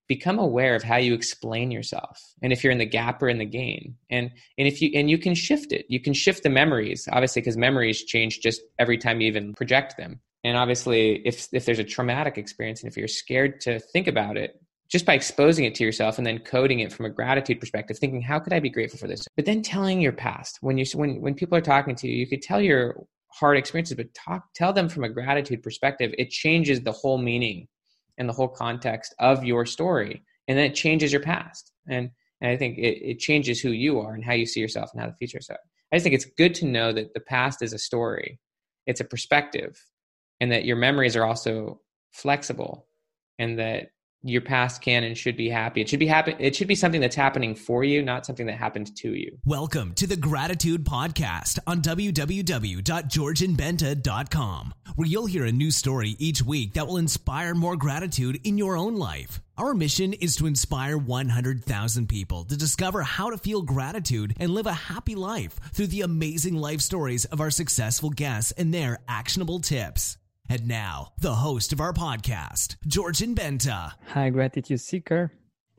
become aware of how you explain yourself, and if you're in the gap or in the gain, and if you can shift it. You can shift the memories, obviously, because memories change just every time you even project them. And obviously, if there's a traumatic experience, and if you're scared to think about it, just by exposing it to yourself and then coding it from a gratitude perspective, thinking, how could I be grateful for this? But then telling your past. When people are talking to you, you could tell your hard experiences, but tell them from a gratitude perspective. It changes the whole meaning and the whole context of your story. And then it changes your past. And I think it changes who you are and how you see yourself and how the future is. I just think it's good to know that the past is a story. It's a perspective, and that your memories are also flexible, and that your past can and should be happy. It should be something that's happening for you, not something that happened to you. Welcome to the Gratitude Podcast on www.georgianbenta.com, where you'll hear a new story each week that will inspire more gratitude in your own life. Our mission is to inspire 100,000 people to discover how to feel gratitude and live a happy life through the amazing life stories of our successful guests and their actionable tips. And now, the host of our podcast, Georgian Benta. Hi, Gratitude Seeker.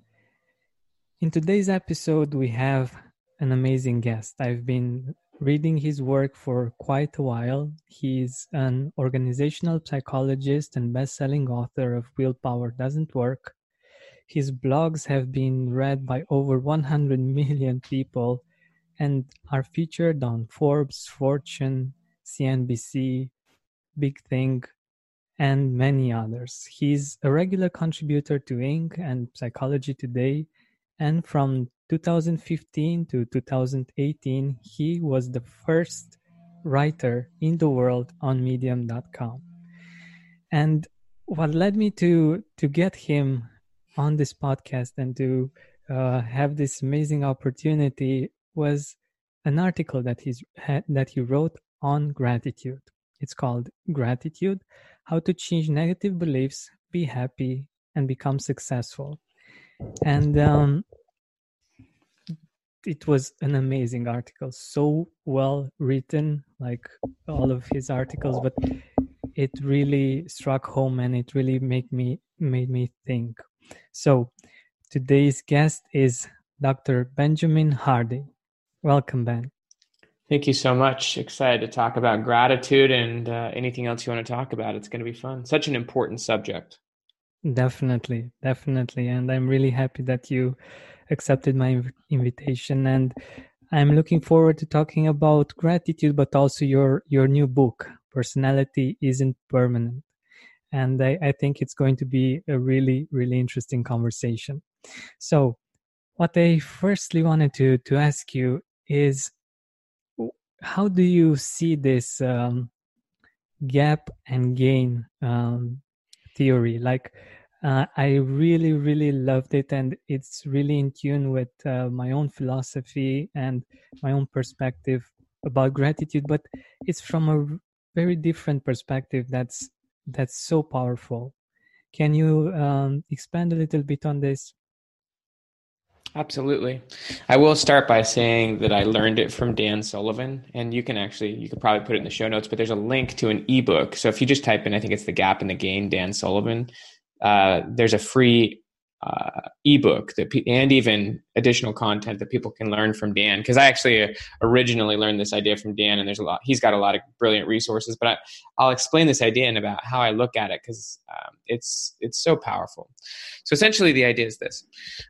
In today's episode, we have an amazing guest. I've been reading his work for quite a while. He's an organizational psychologist and best-selling author of Willpower Doesn't Work. His blogs have been read by over 100 million people and are featured on Forbes, Fortune, CNBC, Big Thing, and many others. He's a regular contributor to Inc. and Psychology Today, and from 2015 to 2018, he was the first writer in the world on Medium.com. And what led me to get him on this podcast and to have this amazing opportunity was an article that he wrote on gratitude. It's called Gratitude: How to Change Negative Beliefs, Be Happy, and Become Successful. And it was an amazing article, so well written, like all of his articles, but it really struck home and it really made me think. So today's guest is Dr. Benjamin Hardy. Welcome, Ben. Thank you so much. Excited to talk about gratitude and anything else you want to talk about. It's going to be fun. Such an important subject. Definitely. And I'm really happy that you accepted my invitation. And I'm looking forward to talking about gratitude, but also your new book, Personality Isn't Permanent. And I think it's going to be a really, really interesting conversation. So what I firstly wanted to ask you is, how do you see this gap and gain theory? Like, I really, really loved it, and it's really in tune with my own philosophy and my own perspective about gratitude, but it's from a very different perspective that's so powerful. Can you expand a little bit on this? Absolutely. I will start by saying that I learned it from Dan Sullivan, and you could probably put it in the show notes, but there's a link to an ebook. So if you just type in, I think it's The Gap and the Gain, Dan Sullivan, there's a free ebook and even additional content that people can learn from Dan. Because I actually originally learned this idea from Dan, and he's got a lot of brilliant resources, but I'll explain this idea and about how I look at it, because it's so powerful. So essentially the idea is this.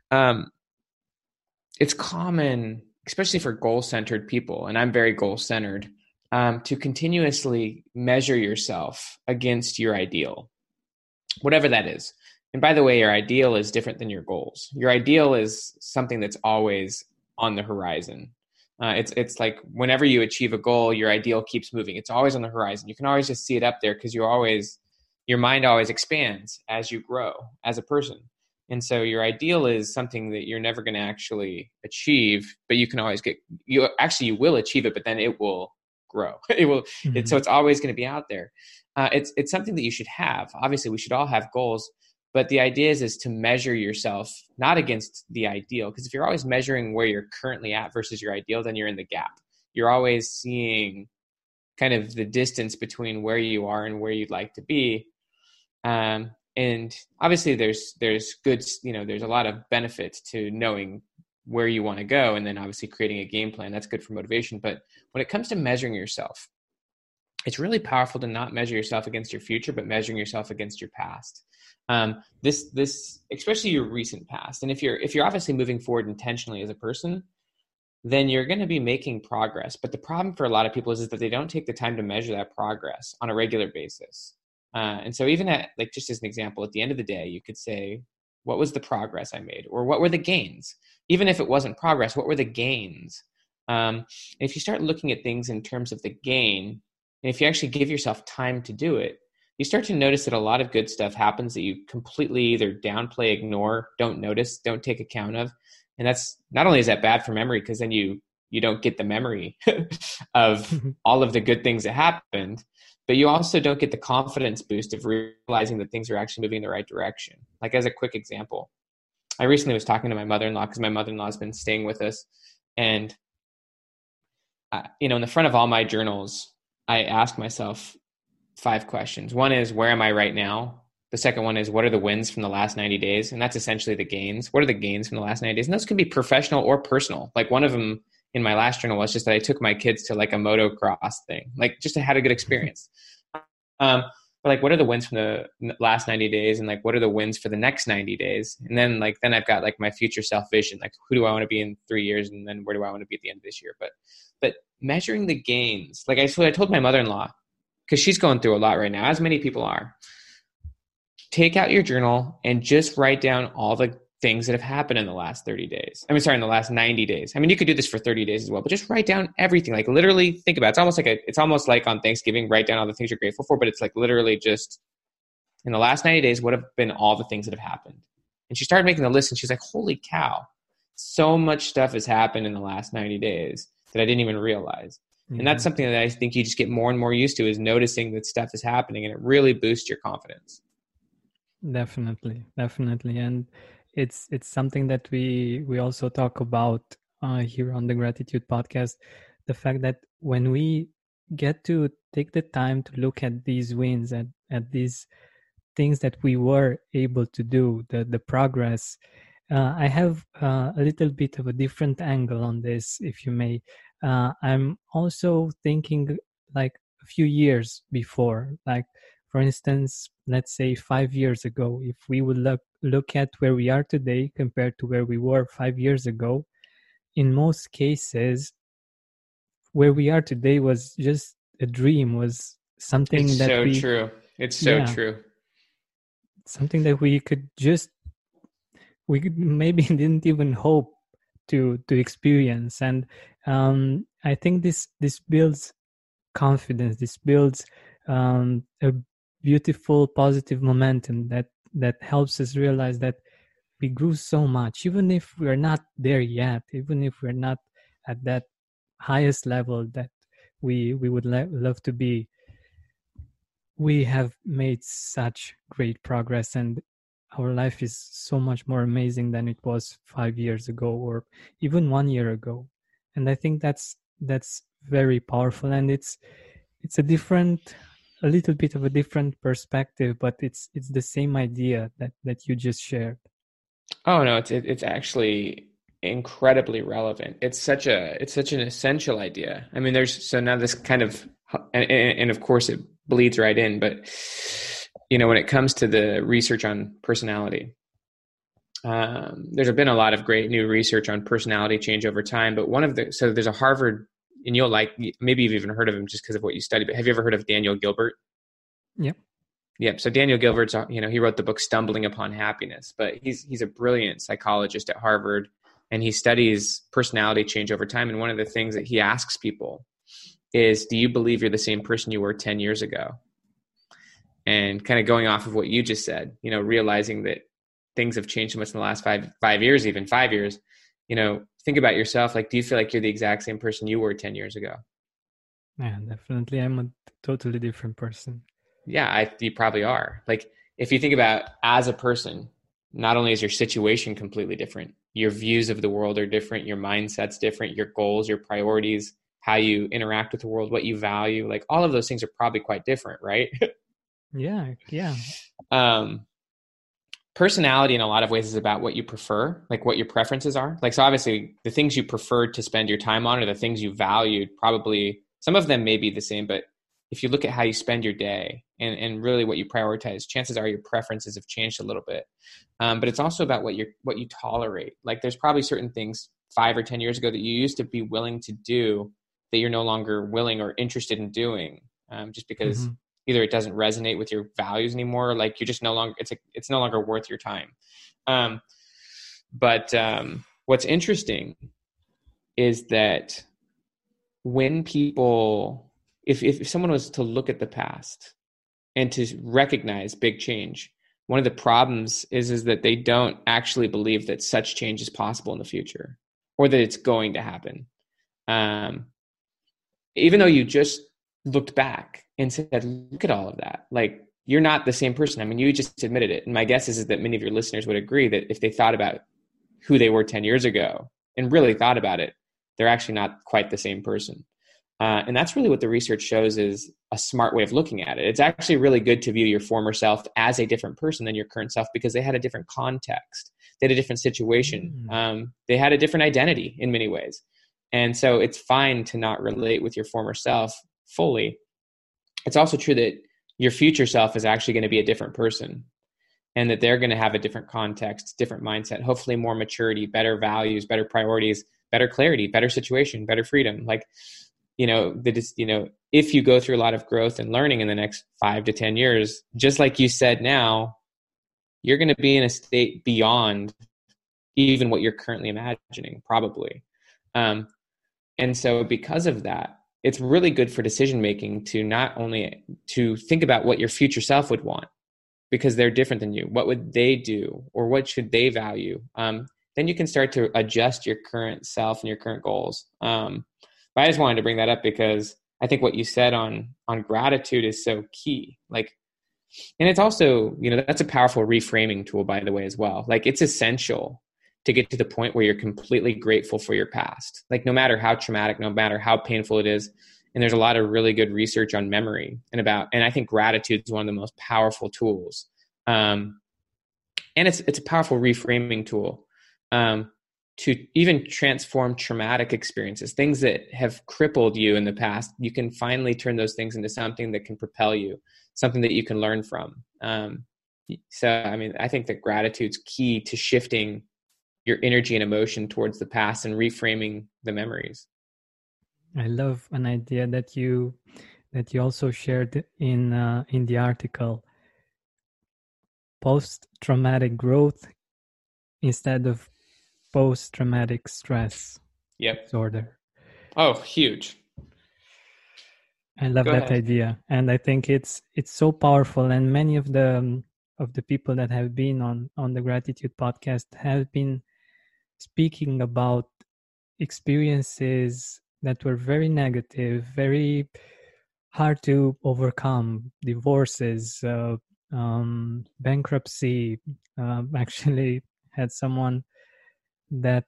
It's common, especially for goal-centered people, and I'm very goal-centered, to continuously measure yourself against your ideal, whatever that is. And by the way, your ideal is different than your goals. Your ideal is something that's always on the horizon. It's like whenever you achieve a goal, your ideal keeps moving. It's always on the horizon. You can always just see it up there because your mind always expands as you grow as a person. And so your ideal is something that you're never going to actually achieve, but you can always you will achieve it, but then it will grow. So it's always going to be out there. It's something that you should have. Obviously we should all have goals, but the idea is to measure yourself not against the ideal, because if you're always measuring where you're currently at versus your ideal, then you're in the gap. You're always seeing kind of the distance between where you are and where you'd like to be. And obviously there's good, there's a lot of benefits to knowing where you want to go, and then obviously creating a game plan. That's good for motivation. But when it comes to measuring yourself, it's really powerful to not measure yourself against your future, but measuring yourself against your past. This especially your recent past. And if you're obviously moving forward intentionally as a person, then you're going to be making progress. But the problem for a lot of people is that they don't take the time to measure that progress on a regular basis. And so even at, like, just as an example, at the end of the day, you could say, what was the progress I made? Or what were the gains? Even if it wasn't progress, what were the gains? And if you start looking at things in terms of the gain, and if you actually give yourself time to do it, you start to notice that a lot of good stuff happens that you completely either downplay, ignore, don't notice, don't take account of. And that's, not only is that bad for memory, because then you don't get the memory of all of the good things that happened, but you also don't get the confidence boost of realizing that things are actually moving in the right direction. Like, as a quick example, I recently was talking to my mother-in-law, because my mother-in-law has been staying with us. And, in the front of all my journals, I ask myself 5 questions. One is, where am I right now? The second one is, what are the wins from the last 90 days? And that's essentially the gains. What are the gains from the last 90 days? And those can be professional or personal. Like, one of them in my last journal was just that I took my kids to like a motocross thing, like just to had a good experience. But like, what are the wins from the last 90 days? And like, what are the wins for the next 90 days? And then I've got like my future self vision, like, who do I want to be in 3 years? And then where do I want to be at the end of this year? But measuring the gains, like I told my mother-in-law, because she's going through a lot right now, as many people are. Take out your journal and just write down all the things that have happened in the last 30 days. In the last 90 days. I mean, you could do this for 30 days as well, but just write down everything. Like, literally think about it. It's almost like on Thanksgiving, write down all the things you're grateful for, but it's like literally just in the last 90 days, what have been all the things that have happened? And she started making the list, and she's like, holy cow, so much stuff has happened in the last 90 days that I didn't even realize. Mm-hmm. And that's something that I think you just get more and more used to, is noticing that stuff is happening, and it really boosts your confidence. Definitely. And it's something that we also talk about here on the Gratitude Podcast. The fact that when we get to take the time to look at these wins, at these things that we were able to do, the progress. I have a little bit of a different angle on this, if you may. I'm also thinking like a few years before, like, for instance, let's say 5 years ago, if we would look at where we are today compared to where we were 5 years ago, in most cases, where we are today was just a dream, was something it's true. It's so true. Something that we maybe didn't even hope to experience. And I think this builds confidence. This builds a beautiful, positive momentum that helps us realize that we grew so much, even if we're not there yet, even if we're not at that highest level that we would love to be. We have made such great progress, and our life is so much more amazing than it was 5 years ago or even 1 year ago. And I think that's very powerful, and it's a little bit of a different perspective, but it's the same idea that you just shared. Oh no, it's actually incredibly relevant. It's such an essential idea. I mean, so now this kind of, and of course it bleeds right in, but when it comes to the research on personality, there's been a lot of great new research on personality change over time. But so there's a Harvard, and maybe you've even heard of him just because of what you study, but have you ever heard of Daniel Gilbert? Yep. So Daniel Gilbert's, he wrote the book Stumbling Upon Happiness, but he's a brilliant psychologist at Harvard, and he studies personality change over time. And one of the things that he asks people is, do you believe you're the same person you were 10 years ago? And kind of going off of what you just said, realizing that things have changed so much in the last 5 years, even 5 years, think about yourself. Like, do you feel like you're the exact same person you were 10 years ago? Yeah, definitely. I'm a totally different person. Yeah, you probably are. Like, if you think about as a person, not only is your situation completely different, your views of the world are different, your mindset's different, your goals, your priorities, how you interact with the world, what you value, like all of those things are probably quite different, right? Yeah. personality in a lot of ways is about what you prefer, like what your preferences are. Like, so obviously the things you prefer to spend your time on are the things you valued. Probably some of them may be the same, but if you look at how you spend your day and really what you prioritize, chances are your preferences have changed a little bit. But it's also about what you tolerate. Like, there's probably certain things 5 or 10 years ago that you used to be willing to do that you're no longer willing or interested in doing, just because either it doesn't resonate with your values anymore, or like you're just no longer, it's no longer worth your time. But what's interesting is that when people, if someone was to look at the past and to recognize big change, one of the problems is that they don't actually believe that such change is possible in the future, or that it's going to happen. Even though you just looked back and said, look at all of that. Like, you're not the same person. I mean, you just admitted it. And my guess is that many of your listeners would agree that if they thought about who they were 10 years ago and really thought about it, they're actually not quite the same person. And that's really what the research shows is a smart way of looking at it. It's actually really good to view your former self as a different person than your current self, because they had a different context. They had a different situation. They had a different identity in many ways. And so it's fine to not relate with your former self fully. It's also true that your future self is actually going to be a different person, and that they're going to have a different context, different mindset, hopefully more maturity, better values, better priorities, better clarity, better situation, better freedom. Like, if you go through a lot of growth and learning in the next 5 to 10 years, just like you said now, you're going to be in a state beyond even what you're currently imagining, probably. And so because of that, it's really good for decision-making to not only to think about what your future self would want, because they're different than you. What would they do, or what should they value? Then you can start to adjust your current self and your current goals. But I just wanted to bring that up because I think what you said on gratitude is so key. Like, and it's also, that's a powerful reframing tool, by the way, as well. Like, it's essential to get to the point where you're completely grateful for your past, like no matter how traumatic, no matter how painful it is. And there's a lot of really good research on memory and I think gratitude is one of the most powerful tools. And it's a powerful reframing tool to even transform traumatic experiences, things that have crippled you in the past. You can finally turn those things into something that can propel you, something that you can learn from. So, I mean, I think that gratitude's key to shifting your energy and emotion towards the past and reframing the memories. I love an idea that you also shared in the article: post-traumatic growth instead of post-traumatic stress disorder. Oh, huge! I love that idea, and I think it's so powerful. And many of the people that have been on the Gratitude podcast have been speaking about experiences that were very negative, very hard to overcome: divorces, bankruptcy. Actually had someone that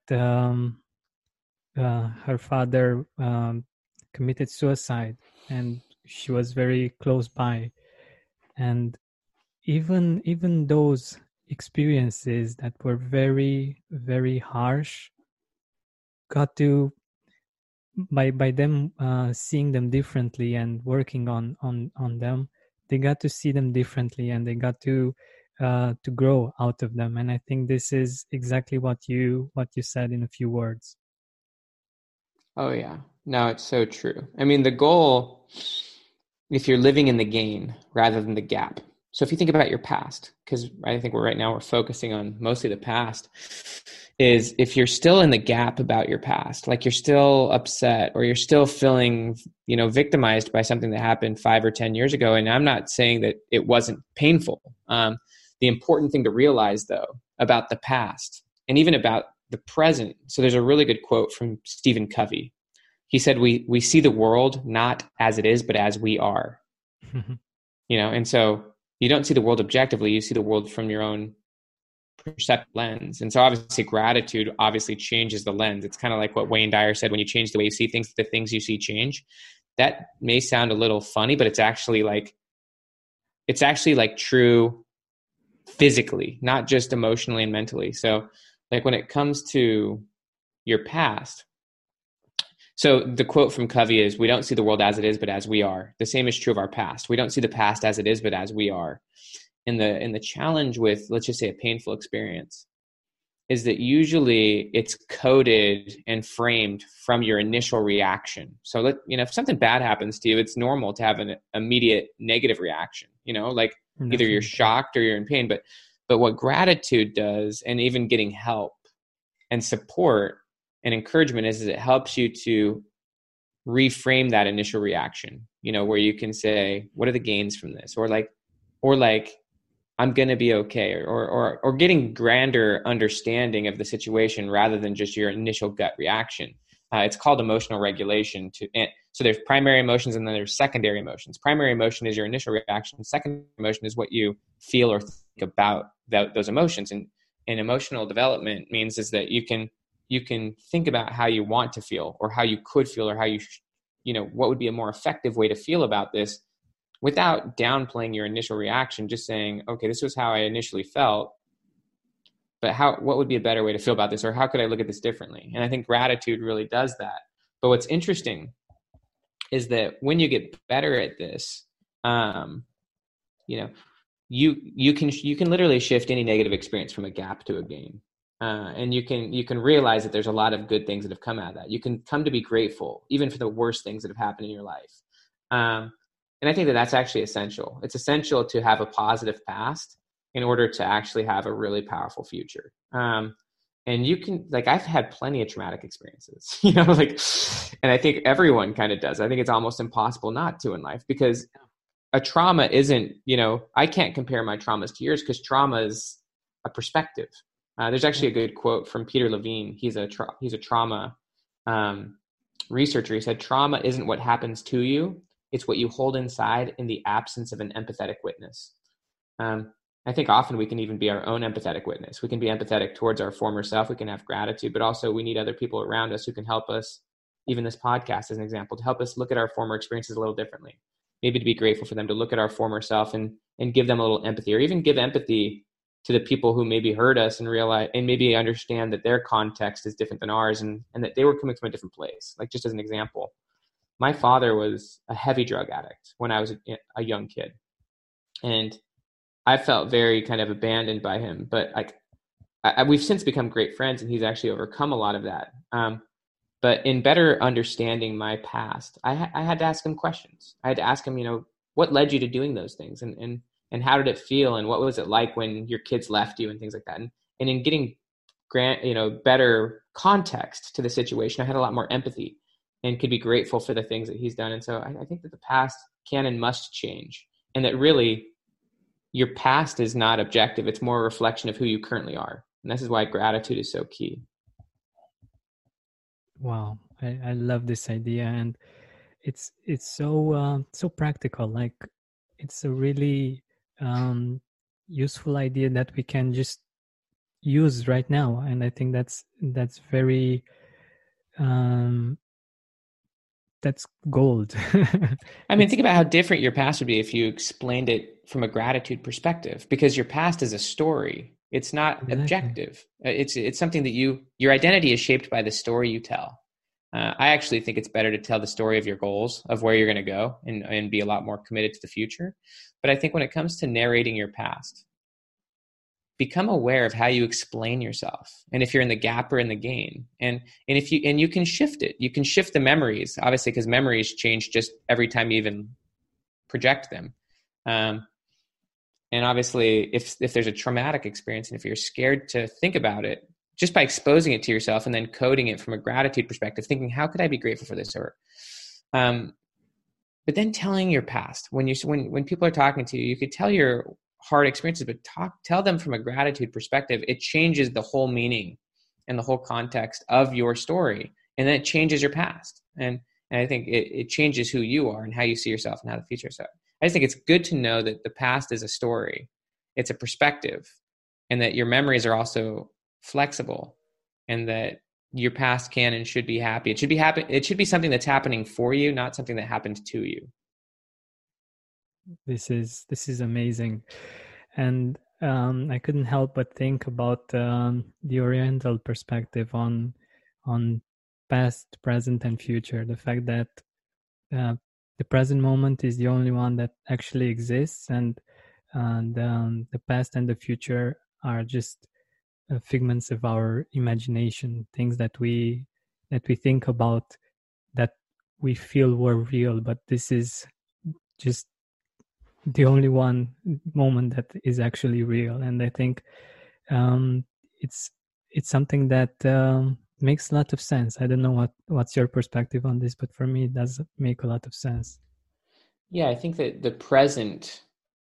her father committed suicide, and she was very close by. And even those experiences that were very, very harsh got to, by them seeing them differently and working on them, they got to see them differently, and they got to grow out of them. And I think this is exactly what you said in a few words. Oh yeah, no, it's so true. I mean, the goal, if you're living in the gain rather than the gap. So if you think about your past, because I think we're focusing on mostly the past, is if you're still in the gap about your past, like you're still upset or you're still feeling, victimized by something that happened 5 or 10 years ago. And I'm not saying that it wasn't painful. The important thing to realize, though, about the past and even about the present. So there's a really good quote from Stephen Covey. He said, we see the world not as it is, but as we are. And so you don't see the world objectively, you see the world from your own perceptive lens. And so obviously gratitude obviously changes the lens. It's kind of like what Wayne Dyer said: when you change the way you see things, the things you see change. That may sound a little funny, but it's actually like true physically, not just emotionally and mentally. So like when it comes to your past, so the quote from Covey is, we don't see the world as it is, but as we are. The same is true of our past. We don't see the past as it is, but as we are. And the challenge with, let's just say, a painful experience is that usually it's coded and framed from your initial reaction. So if something bad happens to you, it's normal to have an immediate negative reaction, like either you're shocked or you're in pain. But what gratitude does, and even getting help and support and encouragement is it helps you to reframe that initial reaction, where you can say, what are the gains from this? Or like, I'm going to be okay, or getting grander understanding of the situation rather than just your initial gut reaction. It's called emotional regulation. So there's primary emotions and then there's secondary emotions. Primary emotion is your initial reaction. Secondary emotion is what you feel or think about those emotions. And emotional development means is that you can think about how you want to feel, or how you could feel, or how what would be a more effective way to feel about this, without downplaying your initial reaction, just saying, okay, this was how I initially felt, but what would be a better way to feel about this? Or how could I look at this differently? And I think gratitude really does that. But what's interesting is that when you get better at this, you can literally shift any negative experience from a gap to a gain. And you can realize that there's a lot of good things that have come out of that. You can come to be grateful, even for the worst things that have happened in your life. And I think that that's actually essential. It's essential to have a positive past in order to actually have a really powerful future. And you can, I've had plenty of traumatic experiences, and I think everyone kind of does. I think it's almost impossible not to in life, because a trauma isn't, I can't compare my traumas to yours, because trauma is a perspective. There's actually a good quote from Peter Levine. He's a trauma researcher. He said, trauma isn't what happens to you. It's what you hold inside in the absence of an empathetic witness. I think often we can even be our own empathetic witness. We can be empathetic towards our former self. We can have gratitude, but also we need other people around us who can help us, even this podcast as an example, to help us look at our former experiences a little differently. Maybe to be grateful for them, to look at our former self and give them a little empathy, or even give empathy to the people who maybe hurt us and realize, and maybe understand that their context is different than ours, and that they were coming from a different place. Like, just as an example, my father was a heavy drug addict when I was a young kid. And I felt very kind of abandoned by him, but we've since become great friends, and he's actually overcome a lot of that. But in better understanding my past, I had to ask him questions. I had to ask him, what led you to doing those things? And how did it feel? And what was it like when your kids left you and things like that? And in getting better context to the situation, I had a lot more empathy and could be grateful for the things that he's done. And so I think that the past can and must change, and that really your past is not objective. It's more a reflection of who you currently are. And this is why gratitude is so key. Wow. I love this idea. And it's so practical. Like, it's a really useful idea that we can just use right now. And I think that's very, that's gold. I mean, think about how different your past would be if you explained it from a gratitude perspective, because your past is a story. It's not objective. It's something that your identity is shaped by the story you tell. I actually think it's better to tell the story of your goals, of where you're going to go, and be a lot more committed to the future. But I think when it comes to narrating your past, become aware of how you explain yourself, and if you're in the gap or in the gain, and if you can shift it. You can shift the memories, obviously, because memories change just every time you even project them. And obviously, if there's a traumatic experience, and if you're scared to think about it, just by exposing it to yourself and then coding it from a gratitude perspective, thinking, how could I be grateful for this? Or, but then telling your past, when people are talking to you, you could tell your hard experiences, but tell them from a gratitude perspective. It changes the whole meaning and the whole context of your story. And then it changes your past. And I think it changes who you are and how you see yourself and how the future. So I just think it's good to know that the past is a story. It's a perspective, and that your memories are also flexible, and that your past can and should be happy. It should be happy. It should be something that's happening for you, not something that happened to you. This is amazing. And I couldn't help but think about the Oriental perspective on past, present, and future. The fact that the present moment is the only one that actually exists, and the past and the future are just figments of our imagination, things that we think about, that we feel were real, but this is just the only one moment that is actually real. And I think um, it's something that makes a lot of sense. I don't know what's your perspective on this, but for me, it does make a lot of sense. Yeah, I think that the present,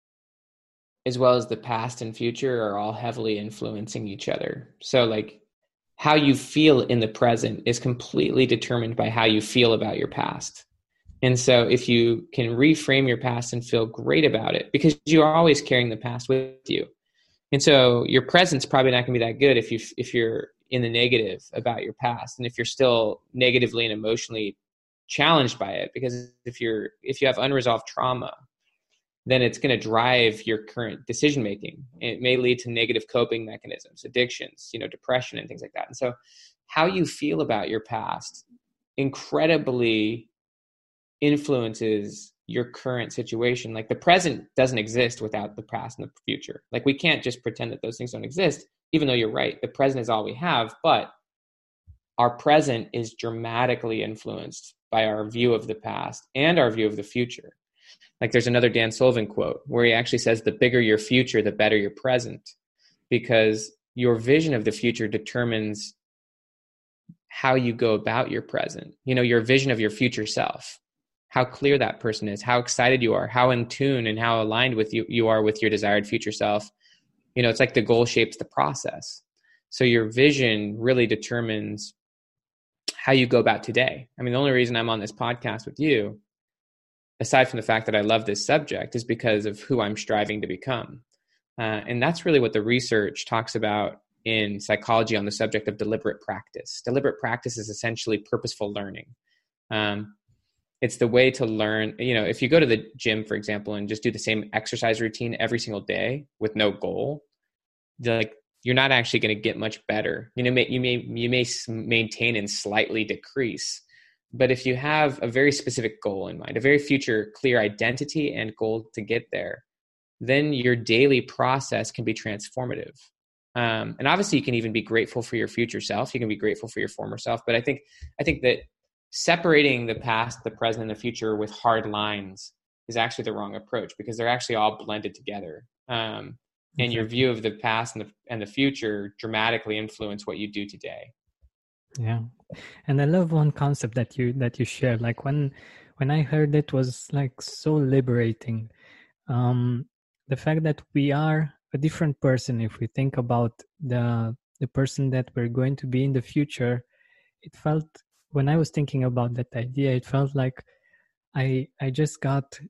as well as the past and future, are all heavily influencing each other. So like how you feel in the present is completely determined by how you feel about your past. And so if you can reframe your past and feel great about it, because you are always carrying the past with you. And so your present's probably not going to be that good if you're in the negative about your past, and if you're still negatively and emotionally challenged by it, because if you have unresolved trauma, then it's going to drive your current decision making. It may lead to negative coping mechanisms, addictions, depression and things like that. And so how you feel about your past incredibly influences your current situation. Like the present doesn't exist without the past and the future. Like we can't just pretend that those things don't exist, even though you're right. The present is all we have, but our present is dramatically influenced by our view of the past and our view of the future. Like there's another Dan Sullivan quote where he actually says, the bigger your future, the better your present, because your vision of the future determines how you go about your present. Your vision of your future self, how clear that person is, how excited you are, how in tune and how aligned with you are with your desired future self. It's like the goal shapes the process. So your vision really determines how you go about today. I mean, the only reason I'm on this podcast with you, aside from the fact that I love this subject, is because of who I'm striving to become. And that's really what the research talks about in psychology on the subject of deliberate practice. Deliberate practice is essentially purposeful learning. It's the way to learn. If you go to the gym, for example, and just do the same exercise routine every single day with no goal, you're not actually going to get much better. You may maintain and slightly decrease. But if you have a very specific goal in mind, a very future clear identity and goal to get there, then your daily process can be transformative. And obviously you can even be grateful for your future self. You can be grateful for your former self. But I think that separating the past, the present, and the future with hard lines is actually the wrong approach, because they're actually all blended together. And your view of the past and the future dramatically influence what you do today. Yeah. And I love one concept that you shared. Like when I heard it, was like so liberating. The fact that we are a different person. If we think about the person that we're going to be in the future, it felt, when I was thinking about that idea, it felt like I just got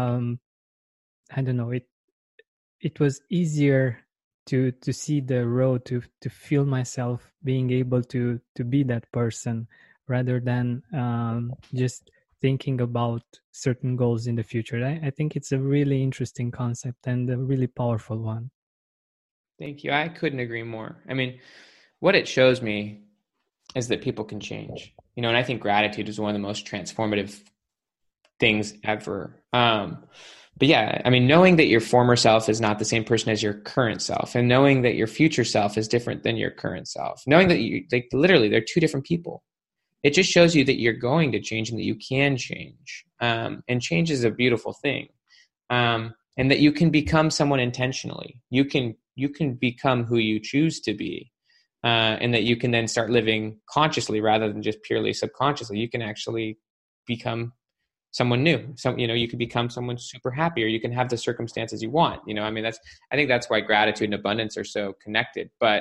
I don't know, it was easier to see the road, to feel myself being able to be that person, rather than just thinking about certain goals in the future. I think it's a really interesting concept and a really powerful one. Thank you. I couldn't agree more. I mean, what it shows me is that people can change, and I think gratitude is one of the most transformative things ever. But yeah, I mean, knowing that your former self is not the same person as your current self, and knowing that your future self is different than your current self, knowing that literally they're two different people, it just shows you that you're going to change and that you can change. And change is a beautiful thing. And that you can become someone intentionally. You can become who you choose to be. And that you can then start living consciously rather than just purely subconsciously. You can actually become someone new. So, you can become someone super happy, or you can have the circumstances you want. I think that's why gratitude and abundance are so connected. But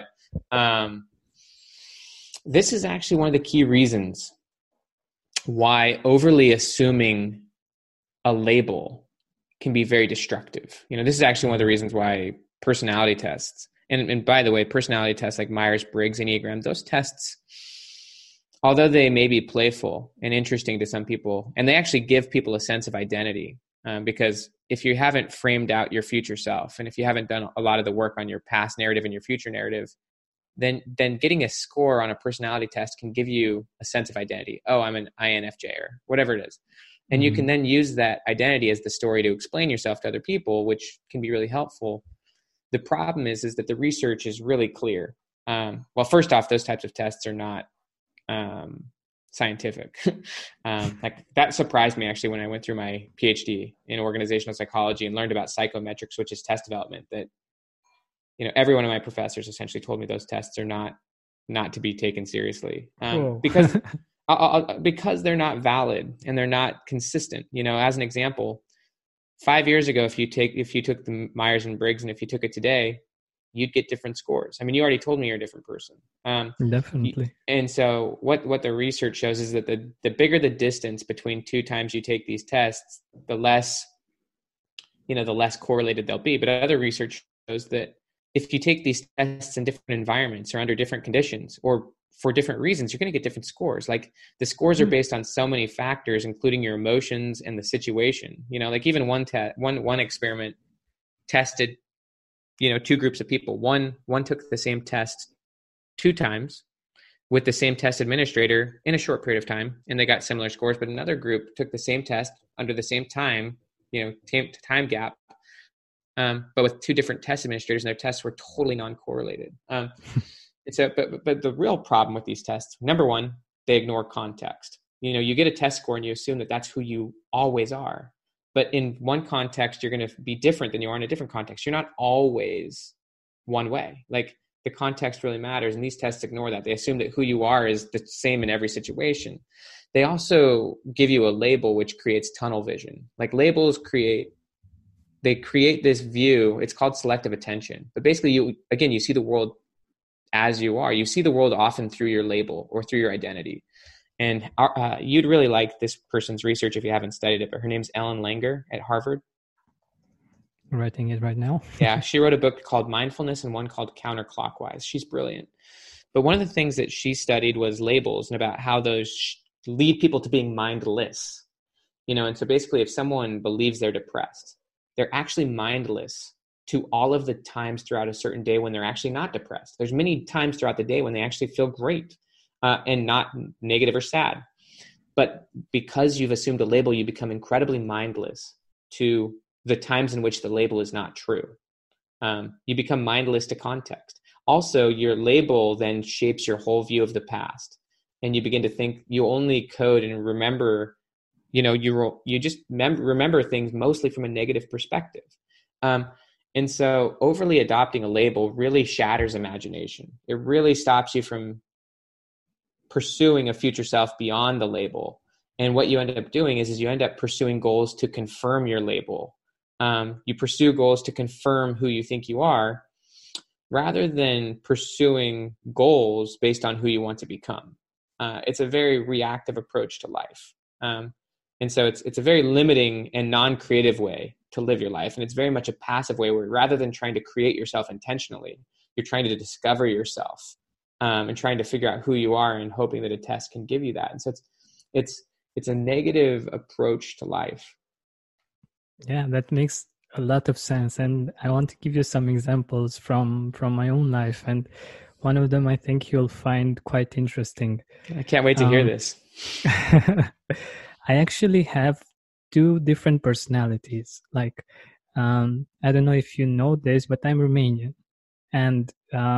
this is actually one of the key reasons why overly assuming a label can be very destructive. This is actually one of the reasons why personality tests, and by the way, personality tests like Myers-Briggs, Enneagram, those tests, although they may be playful and interesting to some people, and they actually give people a sense of identity, because if you haven't framed out your future self, and if you haven't done a lot of the work on your past narrative and your future narrative, then getting a score on a personality test can give you a sense of identity. Oh, I'm an INFJ or whatever it is. And you can then use that identity as the story to explain yourself to other people, which can be really helpful. The problem is that the research is really clear. Well, first off, those types of tests are not scientific. Like that surprised me actually when I went through my PhD in organizational psychology and learned about psychometrics, which is test development, that every one of my professors essentially told me those tests are not to be taken seriously, because because they're not valid and they're not consistent. As an example, 5 years ago, if you took the Myers-Briggs and if you took it today, you'd get different scores. I mean, you already told me you're a different person. Definitely. And so what the research shows is that the bigger the distance between two times you take these tests, the less correlated they'll be. But other research shows that if you take these tests in different environments or under different conditions or for different reasons, you're going to get different scores. Like the scores are based on so many factors, including your emotions and the situation. Like even one experiment tested, two groups of people. One took the same test 2 times with the same test administrator in a short period of time, and they got similar scores. But another group took the same test under the same time, time gap, but with 2 different test administrators, and their tests were totally non-correlated. And so, but the real problem with these tests, number one, they ignore context. You get a test score and you assume that that's who you always are. But in one context, you're going to be different than you are in a different context. You're not always one way. Like the context really matters. And these tests ignore that. They assume that who you are is the same in every situation. They also give you a label, which creates tunnel vision. Like labels create this view. It's called selective attention. But basically, you see the world as you are. You see the world often through your label or through your identity. And you'd really like this person's research if you haven't studied it, but her name's Ellen Langer at Harvard. I'm writing it right now. Yeah, she wrote a book called Mindfulness and one called Counterclockwise. She's brilliant. But one of the things that she studied was labels and about how those lead people to being mindless. And so basically if someone believes they're depressed, they're actually mindless to all of the times throughout a certain day when they're actually not depressed. There's many times throughout the day when they actually feel great. And not negative or sad. But because you've assumed a label, you become incredibly mindless to the times in which the label is not true. You become mindless to context. Also, your label then shapes your whole view of the past. And you begin to think you only code and remember, you just remember things mostly from a negative perspective. And so overly adopting a label really shatters imagination. It really stops you from pursuing a future self beyond the label. And what you end up doing is you end up pursuing goals to confirm your label. You pursue goals to confirm who you think you are rather than pursuing goals based on who you want to become. It's a very reactive approach to life. And so it's a very limiting and non-creative way to live your life. And it's very much a passive way where rather than trying to create yourself intentionally, you're trying to discover yourself. And trying to figure out who you are and hoping that a test can give you that. And so it's a negative approach to life. Yeah, that makes a lot of sense. And I want to give you some examples from my own life. And one of them I think you'll find quite interesting. I can't wait to hear this. I actually have 2 different personalities. Like, I don't know if you know this, but I'm Romanian. And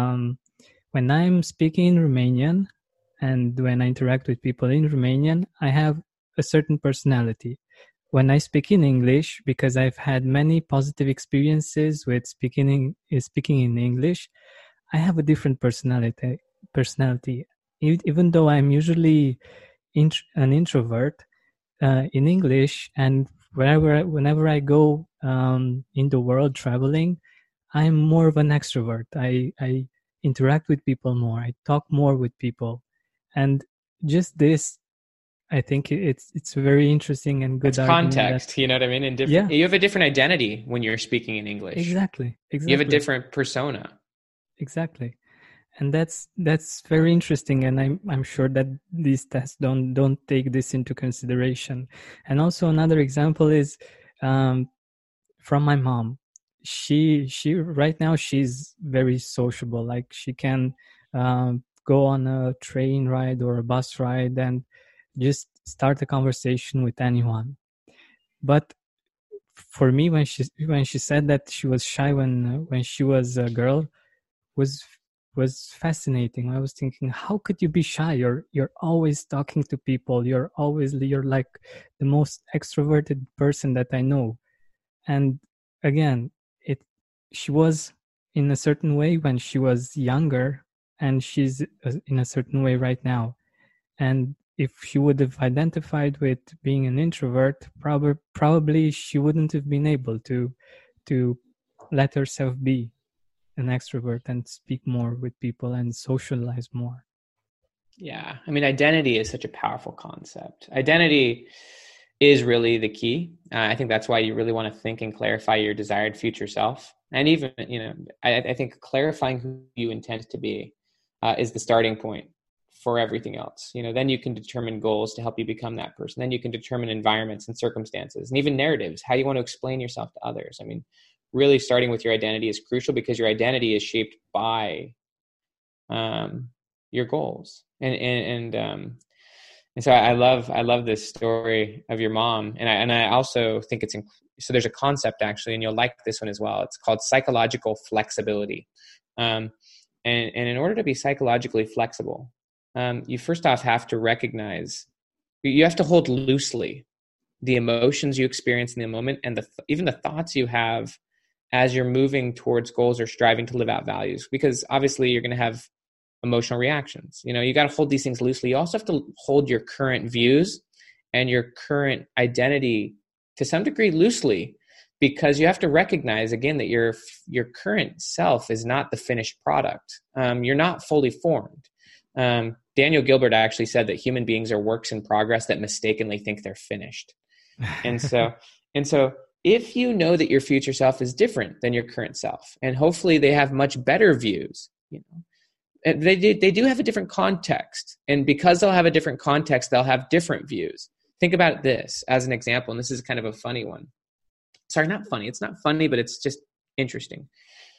when I'm speaking in Romanian and when I interact with people in Romanian, I have a certain personality. When I speak in English, because I've had many positive experiences with speaking in English, I have a different personality. Even though I'm usually an introvert in English, and whenever I go in the world traveling, I'm more of an extrovert. I interact with people more. I talk more with people, and just this, I think it's very interesting and good. It's context, you know what I mean? And you have a different identity when you're speaking in English. Exactly. You have a different persona. Exactly, and that's very interesting. And I'm sure that these tests don't take this into consideration. And also another example is from my mom. She right now she's very sociable. Like she can go on a train ride or a bus ride and just start a conversation with anyone. But for me, when she said that she was shy when she was a girl, was fascinating. I was thinking, how could you be shy? You're always talking to people. You're like the most extroverted person that I know. And again, she was in a certain way when she was younger, and she's in a certain way right now. And if she would have identified with being an introvert, probably she wouldn't have been able to let herself be an extrovert and speak more with people and socialize more. Yeah. I mean, identity is such a powerful concept. Identity is really the key. I think that's why you really want to think and clarify your desired future self. And even, I think clarifying who you intend to be is the starting point for everything else. Then you can determine goals to help you become that person. Then you can determine environments and circumstances and even narratives, how you want to explain yourself to others. I mean, really starting with your identity is crucial, because your identity is shaped by your goals. And so I love this story of your mom. And I also think so there's a concept actually, and you'll like this one as well. It's called psychological flexibility. And in order to be psychologically flexible, you first off have to recognize, you have to hold loosely the emotions you experience in the moment, and even the thoughts you have as you're moving towards goals or striving to live out values, because obviously you're going to have emotional reactions. You got to hold these things loosely. You also have to hold your current views and your current identity to some degree loosely, because you have to recognize again that your current self is not the finished product. You're not fully formed. Daniel Gilbert actually said that human beings are works in progress that mistakenly think they're finished. And so if you know that your future self is different than your current self, and hopefully they have much better views, they do have a different context. And because they'll have a different context, they'll have different views. Think about this as an example, and this is kind of a funny one. Sorry, not funny. It's not funny, but it's just interesting.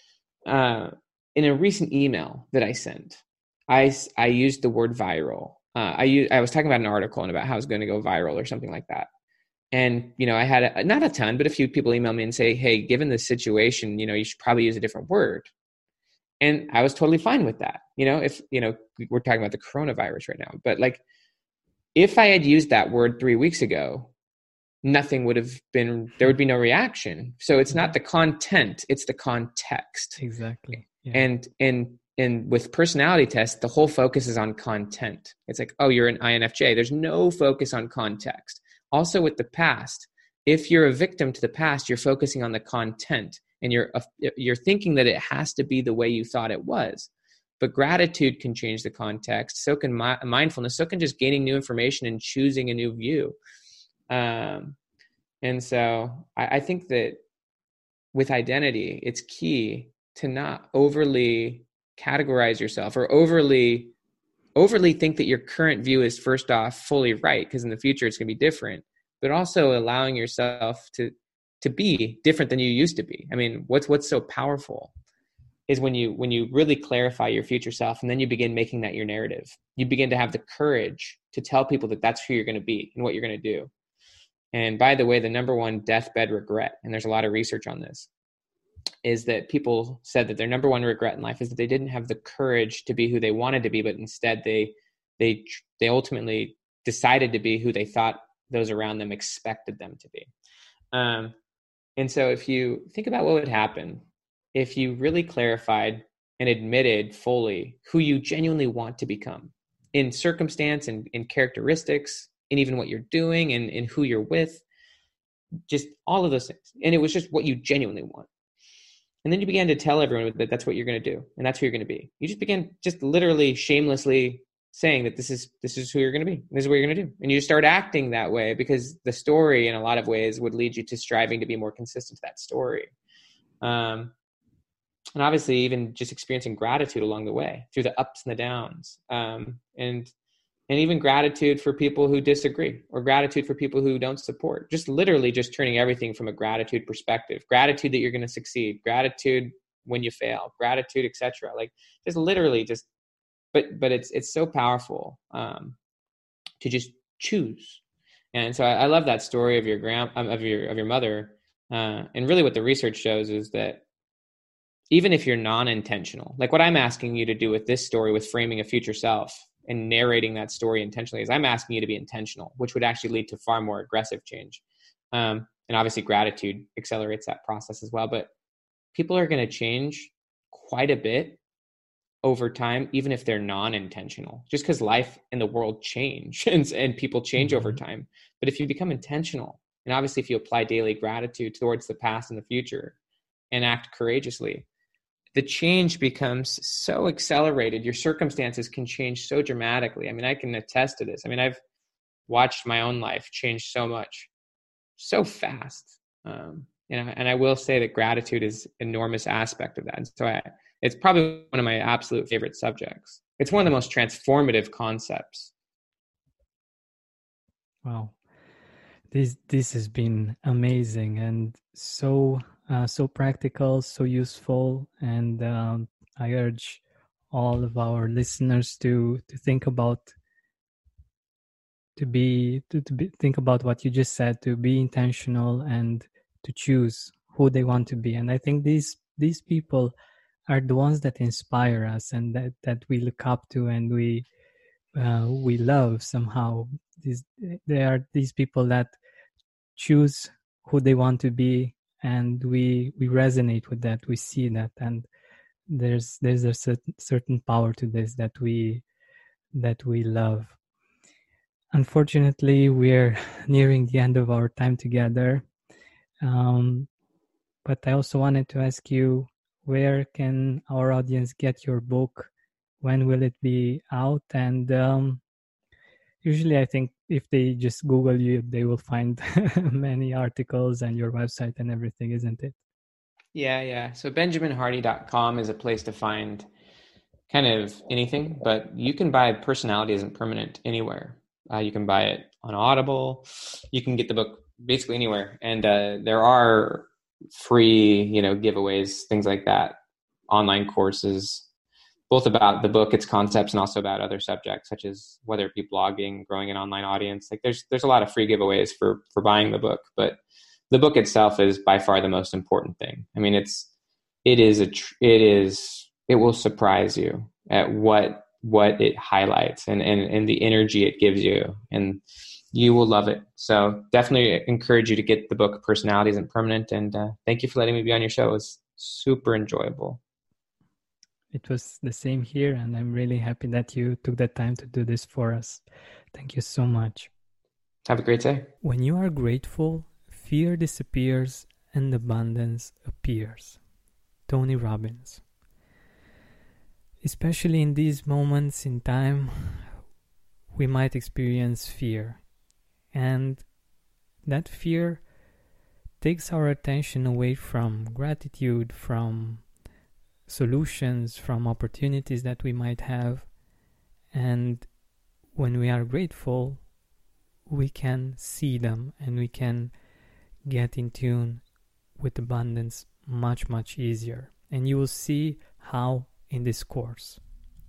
In a recent email that I sent, I used the word viral. I was talking about an article and about how it's going to go viral or something like that. And, I had not a ton, but a few people email me and say, hey, given this situation, you should probably use a different word. And I was totally fine with that. If, we're talking about the coronavirus right now, but like, if I had used that word 3 weeks ago, nothing would have been, there would be no reaction. So it's not the content, it's the context. Exactly. Yeah. And with personality tests, the whole focus is on content. It's like, oh, you're an INFJ. There's no focus on context. Also with the past, if you're a victim to the past, you're focusing on the content, and you're thinking that it has to be the way you thought it was. But gratitude can change the context. So can mindfulness. So can just gaining new information and choosing a new view. And so I think that with identity, it's key to not overly categorize yourself or overly think that your current view is first off fully right, because in the future it's going to be different, but also allowing yourself to be different than you used to be. I mean, what's so powerful is when you really clarify your future self, and then you begin making that your narrative. You begin to have the courage to tell people that that's who you're going to be and what you're going to do. And by the way, the number one deathbed regret, and there's a lot of research on this, is that people said that their number one regret in life is that they didn't have the courage to be who they wanted to be, but instead they ultimately decided to be who they thought those around them expected them to be. And so if you think about what would happen if you really clarified and admitted fully who you genuinely want to become in circumstance and in characteristics, and even what you're doing and who you're with, just all of those things. And it was just what you genuinely want. And then you began to tell everyone that that's what you're going to do, and that's who you're going to be. You just began just literally shamelessly saying that this is who you're going to be. This is what you're going to do. And you start acting that way because the story in a lot of ways would lead you to striving to be more consistent to that story. And obviously even just experiencing gratitude along the way through the ups and the downs. And and even gratitude for people who disagree, or gratitude for people who don't support. Just literally just turning everything from a gratitude perspective. Gratitude that you're going to succeed, gratitude when you fail, gratitude, etc. Like just literally just, but it's so powerful to just choose. And so I love that story of your of your mother. And really what the research shows is that even if you're non-intentional, like what I'm asking you to do with this story, with framing a future self and narrating that story intentionally, is I'm asking you to be intentional, which would actually lead to far more aggressive change. And obviously gratitude accelerates that process as well. But people are going to change quite a bit over time, even if they're non-intentional, just because life and the world change and people change over time. But if you become intentional, and obviously if you apply daily gratitude towards the past and the future and act courageously, the change becomes so accelerated. Your circumstances can change so dramatically. I mean, I can attest to this. I mean, I've watched my own life change so much, so fast. And I will say that gratitude is an enormous aspect of that. And so it's probably one of my absolute favorite subjects. It's one of the most transformative concepts. Wow. This has been amazing and so practical, so useful, and I urge all of our listeners to think about think about what you just said, to be intentional and to choose who they want to be. And I think these people are the ones that inspire us and that we look up to and we love somehow. They are these people that choose who they want to be, and we resonate with that. We see that, and there's a certain power to this that we love. Unfortunately, we're nearing the end of our time together, but I also wanted to ask you, where can our audience get your book? When will it be out? And usually I think if they just Google you, they will find many articles and your website and everything, isn't it? Yeah. So benjaminhardy.com is a place to find kind of anything, but you can buy Personality Isn't Permanent anywhere. You can buy it on Audible. You can get the book basically anywhere. And there are free, giveaways, things like that, online courses, both about the book, its concepts, and also about other subjects, such as whether it be blogging, growing an online audience. Like there's a lot of free giveaways for buying the book, but the book itself is by far the most important thing. I mean, it will surprise you at what it highlights and the energy it gives you, and you will love it. So definitely encourage you to get the book Personality Isn't Permanent. And thank you for letting me be on your show. It was super enjoyable. It was the same here, and I'm really happy that you took the time to do this for us. Thank you so much. Have a great day. When you are grateful, fear disappears and abundance appears. Tony Robbins. Especially in these moments in time, we might experience fear. And that fear takes our attention away from gratitude, from solutions, from opportunities that we might have. And when we are grateful, we can see them and we can get in tune with abundance much, much easier. And you will see how in this course.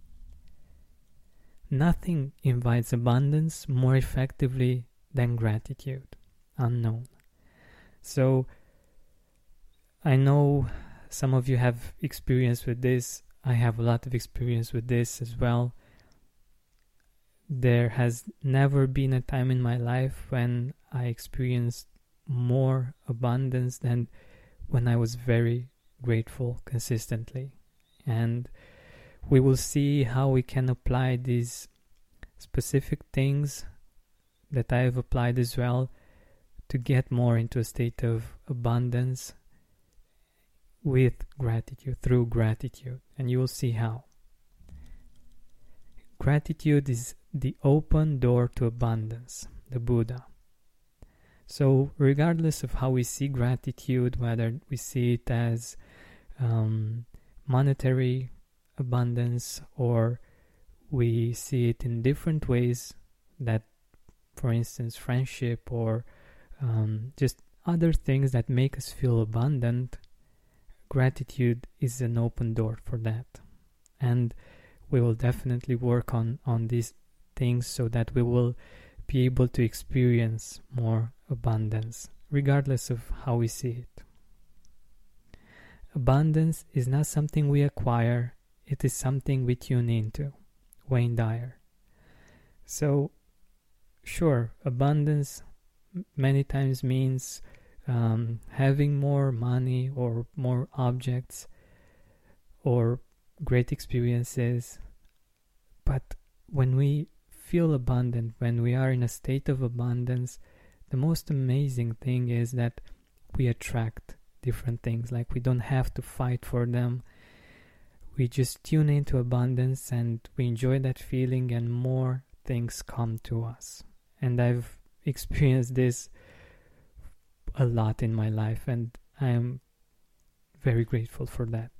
Nothing invites abundance more effectively than gratitude. Unknown. So I know some of you have experience with this. I have a lot of experience with this as well. There has never been a time in my life when I experienced more abundance than when I was very grateful consistently. And we will see how we can apply these specific things that I have applied as well to get more into a state of abundance with gratitude, through gratitude. And you will see how. Gratitude is the open door to abundance, the Buddha. So regardless of how we see gratitude, whether we see it as monetary abundance or we see it in different ways, that, for instance, friendship or just other things that make us feel abundant, gratitude is an open door for that. And we will definitely work on these things so that we will be able to experience more abundance, regardless of how we see it. Abundance is not something we acquire, it is something we tune into. Wayne Dyer. So, sure, abundance many times means having more money or more objects or great experiences. But when we feel abundant, when we are in a state of abundance, the most amazing thing is that we attract different things. Like, we don't have to fight for them. We just tune into abundance and we enjoy that feeling, and more things come to us. And I've experienced this a lot in my life, and I am very grateful for that.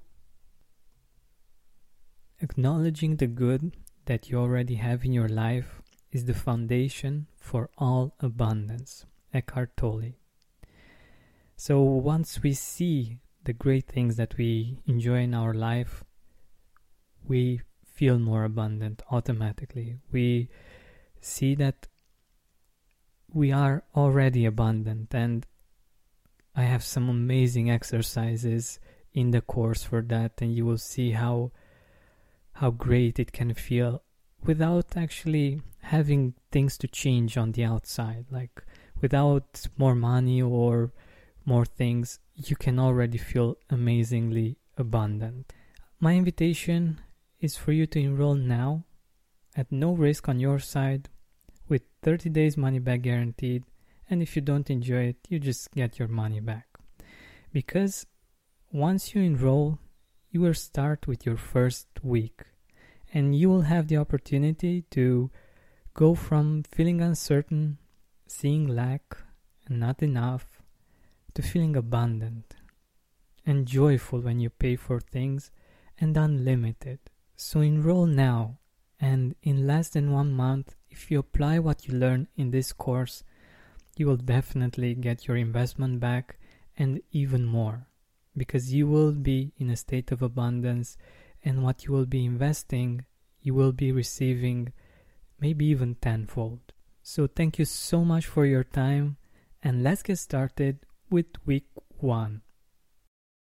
Acknowledging the good that you already have in your life is the foundation for all abundance. Eckhart Tolle. So once we see the great things that we enjoy in our life, we feel more abundant automatically. We see that we are already abundant, and I have some amazing exercises in the course for that, and you will see how great it can feel without actually having things to change on the outside. Like, without more money or more things, you can already feel amazingly abundant. My invitation is for you to enroll now at no risk on your side, with 30 days money back guaranteed, and if you don't enjoy it, you just get your money back. Because once you enroll, you will start with your first week, and you will have the opportunity to go from feeling uncertain, seeing lack and not enough, to feeling abundant and joyful when you pay for things, and unlimited. So enroll now, and in less than 1 month, if you apply what you learn in this course, you will definitely get your investment back and even more, because you will be in a state of abundance, and what you will be investing, you will be receiving maybe even tenfold. So thank you so much for your time, and let's get started with week 1.